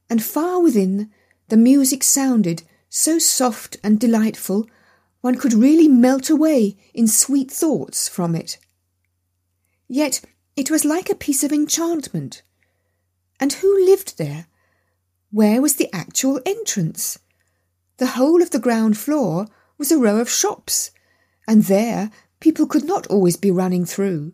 and far within the music sounded so soft and delightful one could really melt away in sweet thoughts from it. Yet it was like a piece of enchantment. And who lived there? Where was the actual entrance? The whole of the ground floor was a row of shops, and there people could not always be running through.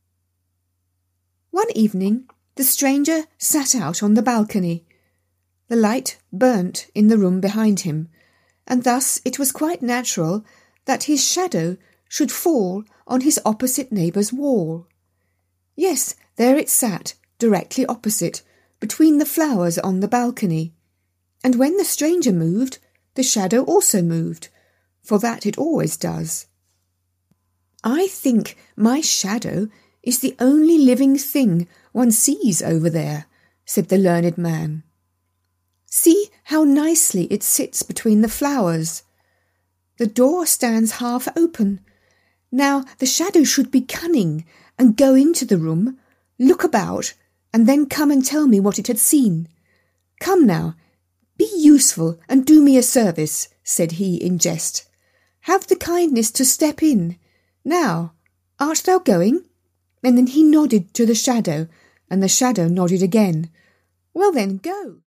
One evening the stranger sat out on the balcony. The light burnt in the room behind him, and thus it was quite natural that his shadow should fall on his opposite neighbour's wall. Yes, there it sat, directly opposite, between the flowers on the balcony, and when the stranger moved, the shadow also moved, for that it always does. I think my shadow is the only living thing one sees over there, said the learned man. See how nicely it sits between the flowers. The door stands half open. Now the shadow should be cunning and go into the room, look about, and then come and tell me what it had seen. Come now, be useful and do me a service, said he in jest. Have the kindness to step in. Now, art thou going? And then he nodded to the shadow, and the shadow nodded again. Well then, go.